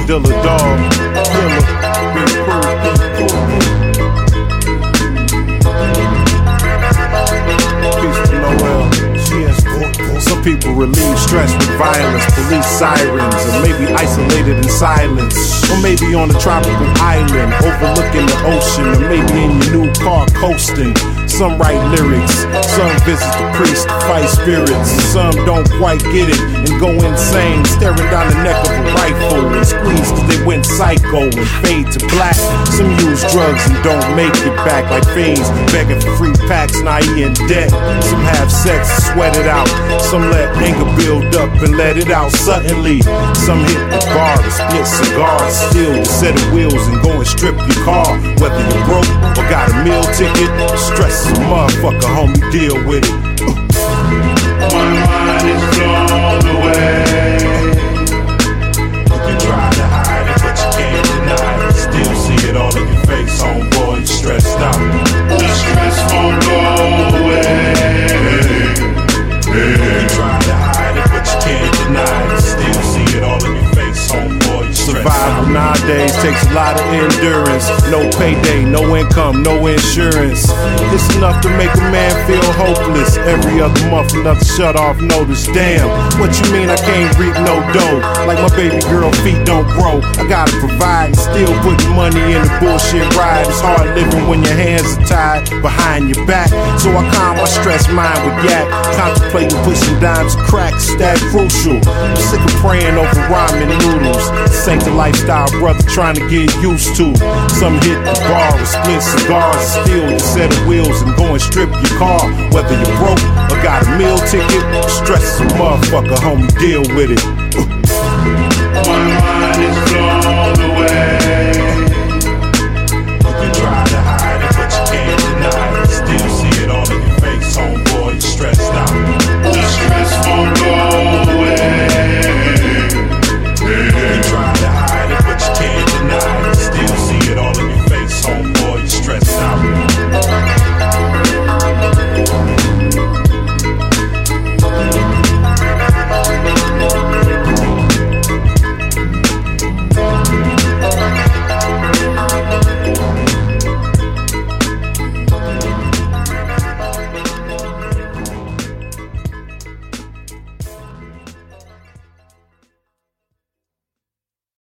Dilla Dog, Dilla, Big Pooh, Peace to Noel. Some people relieve stress with violence, police sirens, or maybe isolated in silence, or maybe on a tropical island overlooking the ocean, or maybe in your new car coasting. Some write lyrics, some visit the priest to fight spirits, some don't quite get it and go insane, staring down the neck of a rifle and squeeze till they went psycho and fade to black. Some use drugs and don't make it back like fiends, begging for free packs, naive in debt. Some have sex, sweat it out. Some let anger build up and let it out suddenly. Some hit the bar and split cigars, steal the set of wheels and go and strip your car. Whether you're broke or got a meal ticket, stress is a motherfucker, homie, deal with it. My mind is blown away. You can try to hide it, but you can't deny it. Still see it all in your face, homeboy, you stressed out. The stress won't go away. You can try to hide it, but you can't deny it. Still see it all in your face, homeboy, you stressed out. Survival nowadays takes a lot of endurance. No payday, no income, no insurance. It's enough to make a man feel hopeless. Every other month another shut off notice. Damn, what you mean I can't reap no dough? Like my baby girl feet don't grow. I gotta provide and still putting money in the bullshit ride. It's hard living when your hands are tied behind your back. So I calm my stressed mind with yak, contemplating pushing dimes and cracks. That crucial. I'm sick of praying over ramen noodles. This ain't the lifestyle brother trying to get used to. Some hit the bar with split cigars, steal your set of wheels and go and strip your car. Whether you're broke or got a meal ticket, stress is a motherfucker, homie, deal with it.